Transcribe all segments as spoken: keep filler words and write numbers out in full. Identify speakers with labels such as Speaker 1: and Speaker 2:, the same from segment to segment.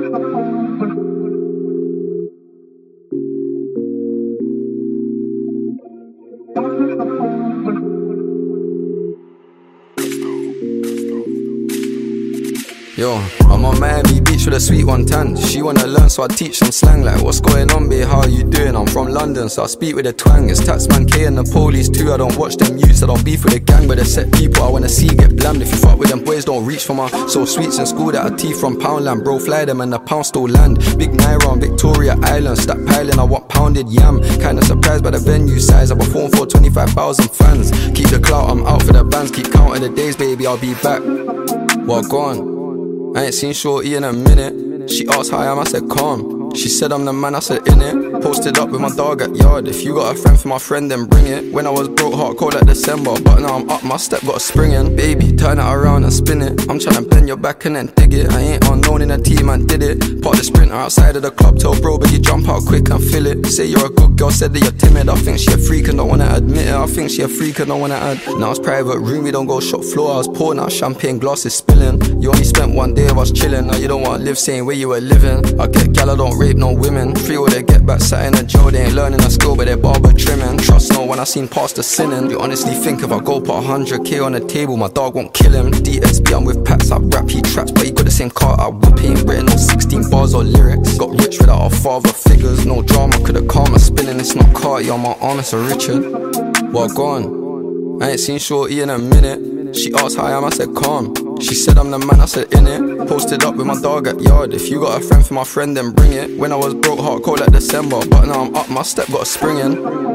Speaker 1: Yo, I'm on Miami Beach with a sweet one tan. She wanna learn, so I teach some slang. Like, what's going on, babe? How you doing? I'm from London, so I speak with a twang. It's Taxman K and the police too. I don't watch them youths, I don't beef with the gang, but they set people I wanna see get blammed. If you fuck with them boys, don't reach for my so sweets in school that I teeth from Poundland. Bro, fly them and the pound still land. Big Naira on Victoria Island, stack piling, I want pounded yam. Kinda surprised by the venue size. I perform for twenty-five thousand fans. Keep the clout, I'm out for the bands. Keep counting the days, baby, I'll be back. What gone? I ain't seen Shorty in a minute. She asked how I am, I said calm. She said I'm the man, I said in it. Posted up with my dog at yard. If you got a friend for my friend, then bring it. When I was broke, hard cold like December, but now I'm up, my step got a spring in. Baby, turn it around and spin it. I'm tryna bend your back and then dig it. I ain't unknown in the team, man did it. Part the sprinter outside of the club, tell bro, but you jump out quick and feel it. Say you're a good girl, said that you're timid. I think she a freak and don't wanna admit it. I think she a freak and don't wanna add. Now it's private room, we don't go shop floor. I was poor, now champagne glasses spilling. You only spent one day of us chilling. Now you don't wanna live saying where you were living. I get gal, I don't rape no women. Free all they get back, sat in a jail. They ain't learning a skill, but they barber trimming. Trust no one, I seen past the sinning. You honestly think if I go put one hundred K on the table, my dog won't kill him. D S B, I'm with Pats, I rap, he traps, but he got the same car I whip. He ain't written no sixteen bars or lyrics. Got rich without our father figures. No drama, could've calm my spinning. It's not Carti on my arm, it's a Richard. What gone? I ain't seen Shorty in a minute. She asked how I am, I said calm. She said I'm the man, I said in it. Posted up with my dog at yard. If you got a friend for my friend, then bring it. When I was broke, hard cold like December, but now I'm up, my step got a spring in.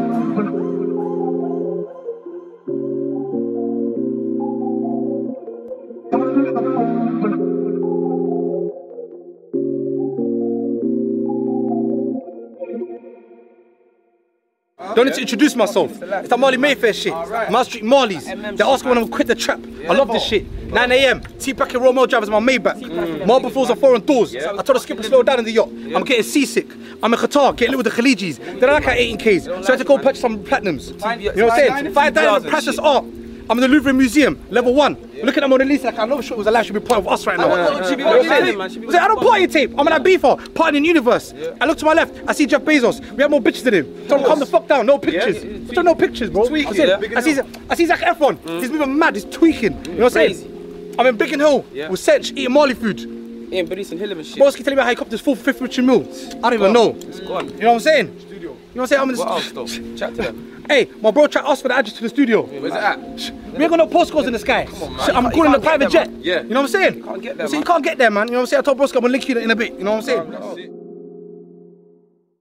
Speaker 2: Don't need to introduce myself. It's that Marley Mayfair shit. Mount Street Marleys. They're asking when I'm quit the trap. I love this shit. nine A M T-Pack and Romeo drivers, my Maybach. Mm. Marble floors are foreign doors. I told the skipper to slow down in the yacht. I'm getting seasick. I'm in Qatar, getting lit with the Khalijis. They don't like at eighteen Ks, so I had to go purchase some platinums. You know what I'm saying? Five diamond precious art. I'm in the Louvre Museum, level one. Look at that Mona Lisa like I know sure it was alive, should be part of us right now. Uh, you know what I'm saying? I don't party tape, I'm in Ibiza, partying in universe. Yeah. I look to my left, I see Jeff Bezos. We have more bitches than him. Tell him calm the fuck down, no pictures. Yeah, yeah. No pictures, bro. Tweaking, I, yeah. I, see, I see Zac Efron, mm. he's moving mad, he's tweaking. You know what I'm saying? I'm in Biggin Hill yeah. with Sench eating Marley food.
Speaker 3: Eating Bernice and Hillam and shit.
Speaker 2: Boss keep telling me helicopters full for fifth Richard Mill. I don't even know.
Speaker 3: It's gone.
Speaker 2: You know what I'm saying?
Speaker 3: Studio.
Speaker 2: You know what I'm saying? I'm in the
Speaker 3: what else though? Chat to them.
Speaker 2: Hey, my bro tried to ask for the address to the studio.
Speaker 3: Where's it at?
Speaker 2: We ain't got no postcodes in the sky.
Speaker 3: Come on, man.
Speaker 2: I'm calling the private jet.
Speaker 3: Yeah.
Speaker 2: You know what I'm saying?
Speaker 3: You can't get there,
Speaker 2: so
Speaker 3: man.
Speaker 2: you can't get there, man. You know what I'm saying? I told Broski I'm gonna link you in a bit. You know what I'm saying?